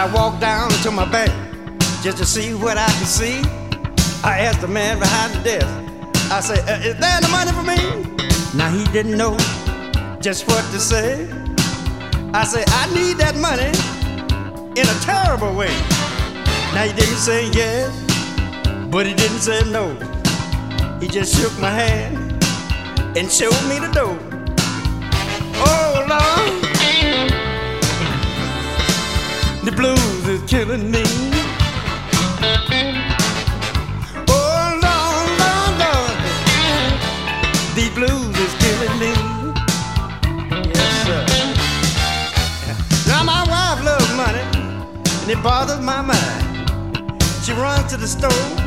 I walked down to my bank just to see what I could see. I asked the man behind the desk, I said, is there any money for me? Now he didn't know just what to say. I said, I need that money in a terrible way. Now he didn't say yes, but he didn't say no. He just shook my hand and showed me the door. Oh Lord, the blues is killing me. Oh Lord, Lord, Lord, the blues is killing me. Yes, sir. Now my wife loves money, and it bothers my mind. She runs to the store